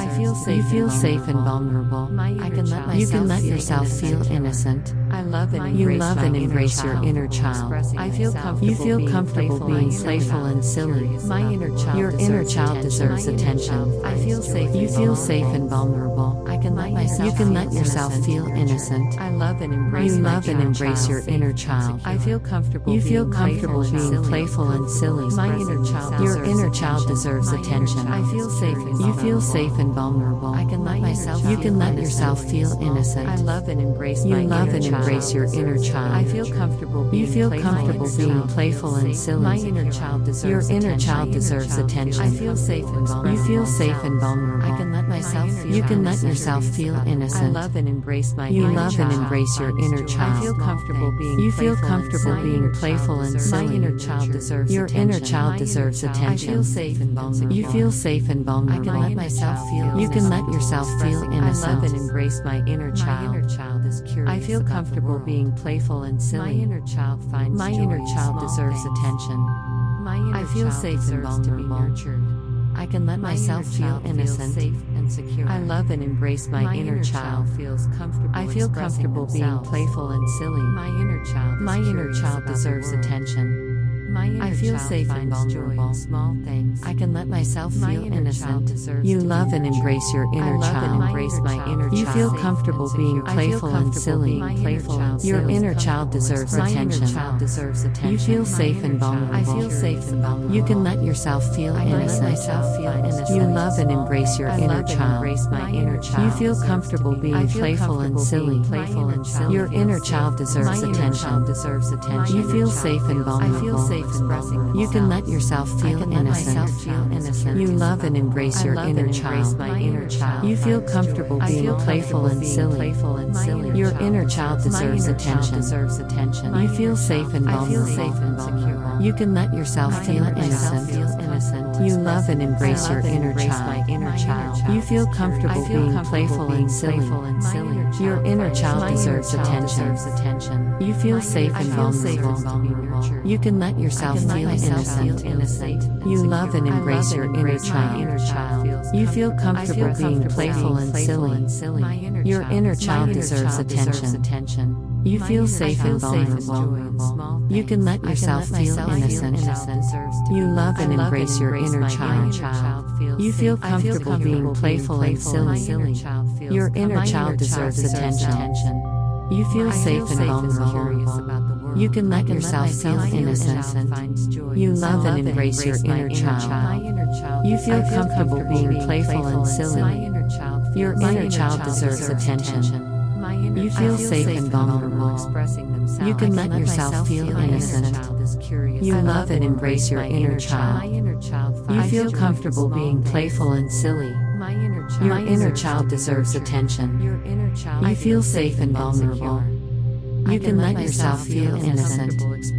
You feel safe and vulnerable. You can let yourself feel innocent. You love and embrace your inner child. You feel comfortable being playful and silly. Your inner child deserves attention. You feel safe and vulnerable. You can let yourself feel innocent. You love and embrace your inner child. You feel comfortable being playful and silly. Your inner child deserves attention. You feel safe and vulnerable. You can let yourself feel innocent. You love and embrace your inner child. You feel comfortable being playful and silly. Your inner child deserves attention. You feel safe and vulnerable. You can let yourself feel innocent. You love and embrace your inner child. You feel comfortable being playful and silly. Your inner child deserves attention. You feel safe and vulnerable. You can let yourself feel innocent. I feel comfortable being playful and silly. My inner child deserves attention. I feel safe and vulnerable. I can let myself feel innocent. I love and embrace my inner child. I feel comfortable being playful and silly. My inner child deserves attention. I feel safe and vulnerable. I can let myself feel innocent. You love and embrace your inner child. You feel comfortable being playful and silly. Your inner child deserves attention. You feel safe and vulnerable. You can let yourself feel innocent. You love and embrace your inner child. You feel comfortable being playful and silly. Your inner child deserves attention. You feel safe and vulnerable. safe and vulnerable. You can let yourself feel innocent. You love and embrace your inner child. You feel comfortable being playful and silly. Your inner child deserves attention. You feel safe and vulnerable. You can let yourself feel innocent. You love and embrace your inner child. You feel comfortable being playful and silly. Your inner child deserves attention. You feel safe and vulnerable. You can let yourself feel innocent. You love and embrace your inner child. You feel comfortable being playful and silly. Your inner child deserves attention. You feel safe and vulnerable. You can let yourself feel innocent. You love and embrace your inner child. You feel comfortable being playful and silly. Your inner child deserves attention. You feel safe and vulnerable. You can let yourself feel innocent. You love and embrace your inner child. You feel comfortable being playful and silly. Your inner child deserves attention. You feel safe and vulnerable. You can let yourself feel innocent. You love and embrace your inner child. You feel comfortable being playful and silly. Your inner child deserves attention. You feel safe and vulnerable. You can let yourself feel innocent.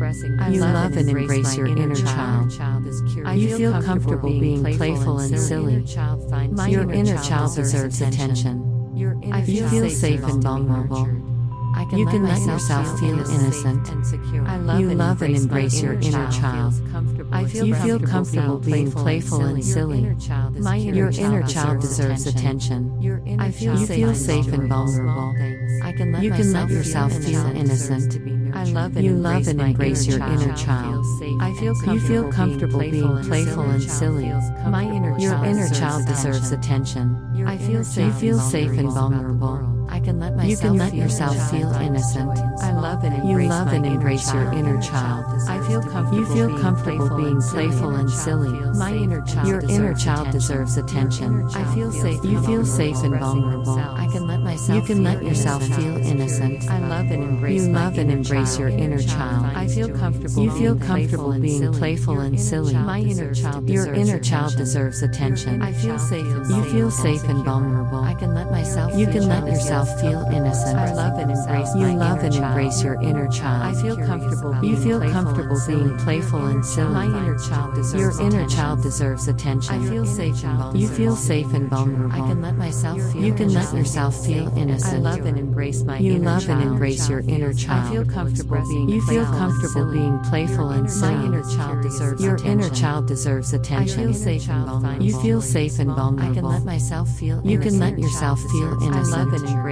You love and embrace your inner child. You feel comfortable being playful and silly. Your inner child deserves attention. You feel safe and vulnerable. You can let yourself feel innocent. You love and embrace your inner child. You feel comfortable being playful and silly. Your inner child deserves attention. You feel safe and vulnerable. You can let yourself feel innocent. You love and embrace your inner child. You feel comfortable being playful and silly. Your inner child deserves attention. You feel safe and vulnerable. You can let yourself feel innocent. You love and embrace your inner child. You feel comfortable being playful and silly. Your inner child deserves attention. You feel safe and vulnerable. You can let yourself feel innocent. You love and embrace your inner child. You feel comfortable being playful and silly. Your inner child deserves attention. You feel safe and vulnerable. You can let yourself feel innocent. You love and embrace your inner child. You feel comfortable being playful and silly. Your inner child deserves attention. You feel safe and vulnerable. You can let yourself feel innocent. You love and embrace your inner child. You feel comfortable being playful and silly. Your inner child deserves attention. You feel safe and vulnerable. You can let yourself feel innocent.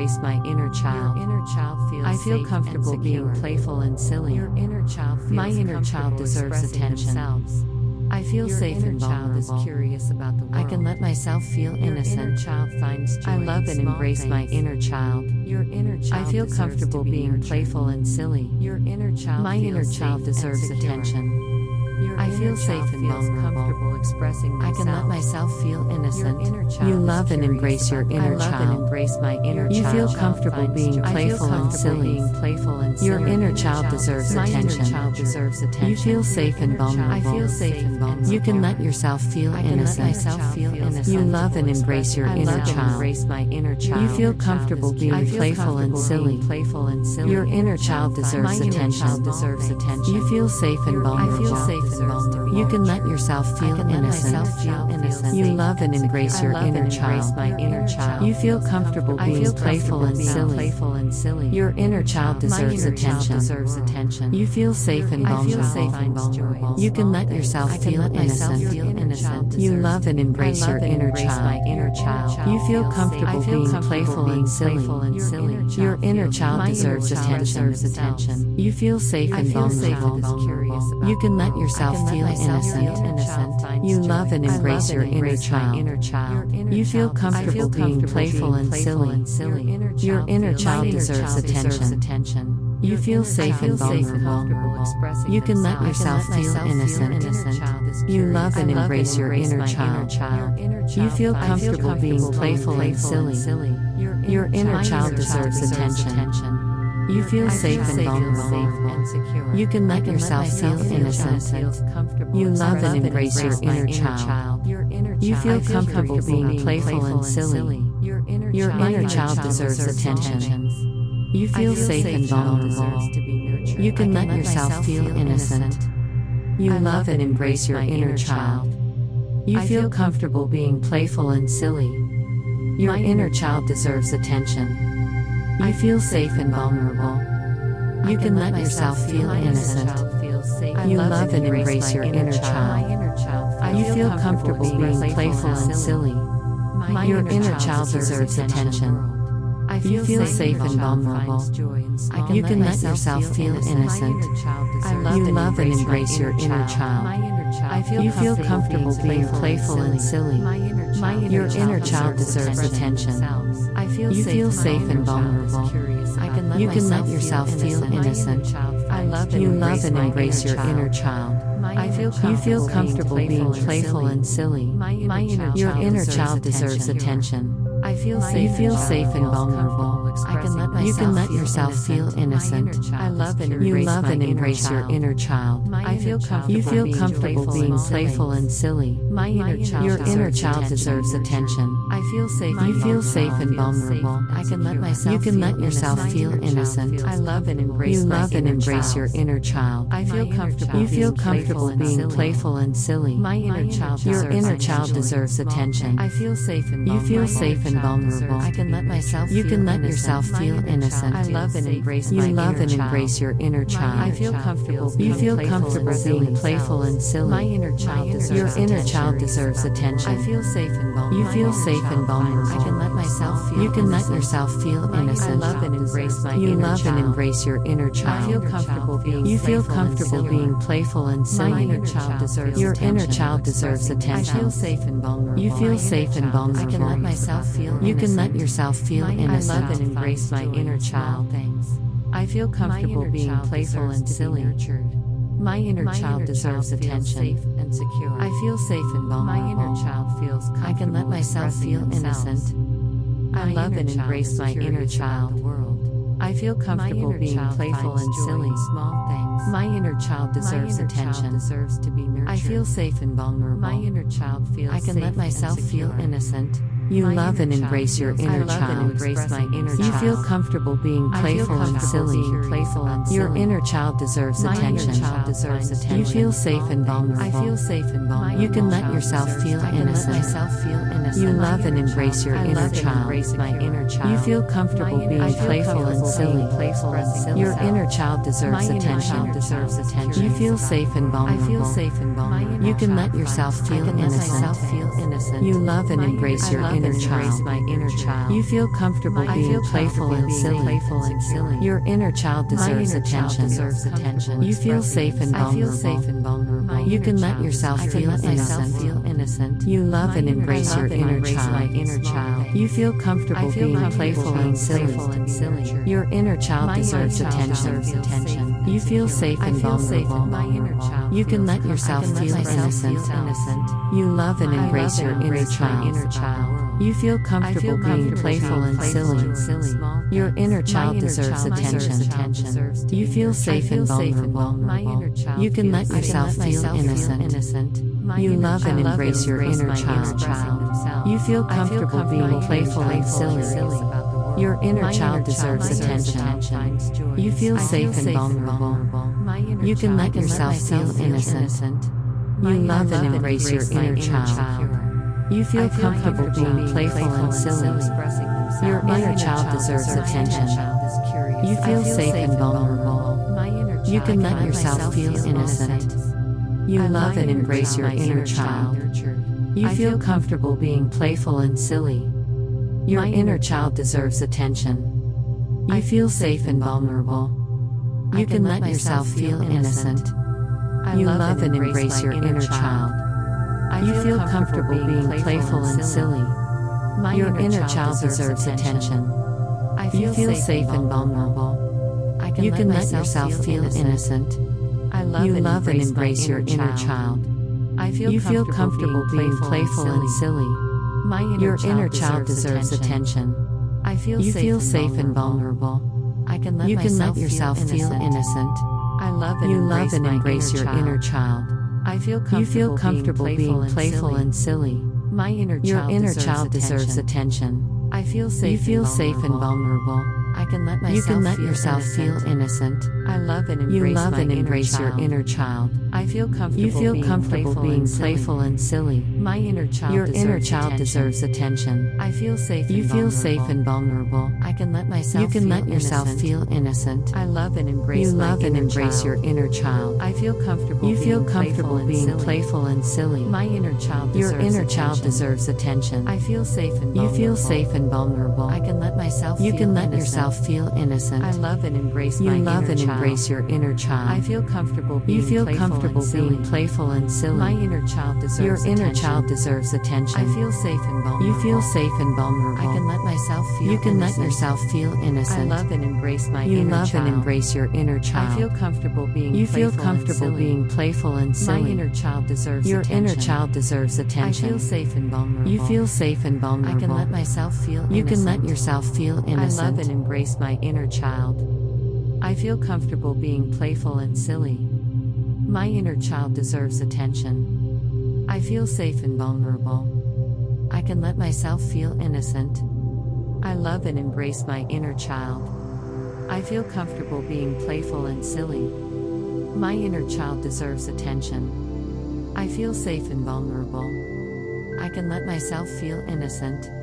I feel comfortable being playful and silly. My inner child deserves attention. I feel safe and vulnerable. I can let myself feel innocent. I love and embrace my inner child. I feel comfortable being playful and silly. My inner child deserves attention. I feel safe and vulnerable. I can let myself feel innocent. You love and embrace your inner child. You feel comfortable being playful and silly. Your inner child deserves attention. You feel safe and vulnerable. You can let yourself feel innocent. You love and embrace your inner child. You feel comfortable being playful and silly. Your inner child deserves attention. You feel safe and vulnerable. You can let yourself feel innocent. You love and embrace your inner child. You feel comfortable being playful and silly. Your inner child deserves attention. You feel safe and vulnerable. You can let yourself feel innocent. You love and embrace your inner child. You feel comfortable being playful and silly. Your inner child deserves attention. You feel safe and vulnerable. You can let yourself feel innocent. You love and embrace your inner child. You feel comfortable being playful and silly. Your inner child deserves attention. You feel safe and vulnerable. You can let yourself feel innocent. You love and embrace your inner child. You feel comfortable being playful and silly. Your inner child deserves attention. You feel safe and vulnerable. You can let yourself feel innocent. You love and embrace your inner child. You feel comfortable being playful and silly. Your inner child deserves attention. You feel safe and vulnerable. You can let yourself feel innocent. You love and embrace your inner child. You feel comfortable being playful and silly. Your inner child deserves attention. You feel safe and vulnerable. You can let yourself feel innocent. You love and embrace your inner child. You feel comfortable being playful and silly. Your inner child deserves attention. You feel safe and vulnerable. You can let yourself feel innocent. You love and embrace your inner child. You feel comfortable being playful and silly. Your inner child deserves attention. You feel safe and vulnerable. You can let yourself feel innocent. You love and embrace your inner child. You feel comfortable being playful and silly. Your inner child deserves attention. You feel safe and vulnerable. You can let yourself feel innocent. You love and embrace your inner child. You feel comfortable being playful and silly. Your inner child deserves attention. You feel safe and vulnerable. You can let yourself feel innocent. You love and embrace your inner child. You feel comfortable being playful and silly. Your inner child deserves attention. You feel safe and vulnerable. You can let yourself feel innocent. You love and embrace your inner child. You feel comfortable being playful and silly. Your inner child deserves attention. You feel safe and vulnerable. You can let yourself feel innocent. You love and embrace your inner child. You feel comfortable being playful and silly. Your inner child deserves attention. You feel safe and vulnerable. You can let yourself feel innocent. I love and embrace my inner child. I feel comfortable being playful and silly. My inner child deserves attention. I feel safe and vulnerable. My inner child feels I can let myself feel innocent. I love and embrace my inner child. I feel comfortable being playful and silly. My inner child deserves attention. I feel safe and vulnerable. My inner child feels I can let myself feel innocent. You love and embrace your inner child. You feel comfortable being playful and silly. Your inner child deserves attention. You feel safe and vulnerable. You can let yourself feel innocent. You love and embrace your inner child. You feel comfortable being playful and silly. Your inner child deserves attention. You feel safe and vulnerable. You can let yourself feel innocent. You love and embrace your inner child. You feel comfortable being playful and silly. Your inner child deserves attention. You feel safe and vulnerable. You can let yourself feel innocent. You love and embrace your inner child. You feel comfortable being playful and silly. Your inner child deserves attention. You feel safe and vulnerable. You can let yourself feel innocent. You love and embrace your inner child. You feel comfortable being playful and silly. Your inner child deserves attention. You feel safe and vulnerable. You can let yourself feel innocent. You love and embrace your inner child. You feel comfortable being playful and silly. Your inner child deserves attention. You feel safe and vulnerable. You can let yourself feel innocent. You love and embrace your inner child. You feel comfortable being playful and silly. Your inner child deserves attention. You feel safe and vulnerable. You can let yourself feel innocent. You love and embrace your inner child. You feel comfortable being playful and silly. Your inner child deserves attention. You feel safe and vulnerable. You can let yourself feel innocent. You love and embrace your inner child. You feel comfortable being playful and silly. Your inner child deserves attention. You feel safe and vulnerable. You can let yourself feel innocent. You love and embrace your inner child. You feel comfortable being playful and silly. Your inner child deserves attention. You feel safe and vulnerable. I can let You can let myself yourself feel innocent. I love and You love and embrace embrace your inner child. I feel You feel comfortable being playful and silly. My inner Your child inner deserves child deserves attention. attention. I feel You feel safe and vulnerable. I can let myself You can let feel yourself feel innocent. I love and You embrace love my and inner embrace your child. inner child. I feel comfortable You feel being comfortable being playful and silly. My inner child Your deserves inner child attention. deserves attention. I feel safe You and feel vulnerable. safe and vulnerable. I can let myself You can feel let yourself innocent. feel innocent. I love and embrace You my love and inner embrace child. your inner child. I feel comfortable You feel being comfortable being silly. playful and silly. My inner child Your deserves inner child attention. deserves attention. I feel safe and You vulnerable. feel safe and vulnerable. I can let myself You feel can let innocent. yourself feel innocent. I love and embrace You my love inner and child. embrace your inner child. I feel comfortable being You feel playful comfortable and being silly. playful and silly. My inner child deserves Your attention. inner child deserves attention. I feel safe and vulnerable. You feel safe and vulnerable. I can let myself feel You can let innocent. yourself feel I innocent. love and embrace my You inner love child. and embrace your inner child. I feel comfortable being You feel playful comfortable and silly. being playful and My silly. inner child deserves Your attention. inner child deserves I attention. feel safe and vulnerable. You feel safe and I vulnerable. can let myself feel You innocent. can let yourself feel innocent. I love and embrace my inner child. I feel comfortable being playful and silly. My inner child deserves attention. I feel safe and vulnerable. I can let myself feel innocent. I love and embrace my inner child. I feel comfortable being playful and silly. My inner child deserves attention. I feel safe and vulnerable. I can let myself feel innocent.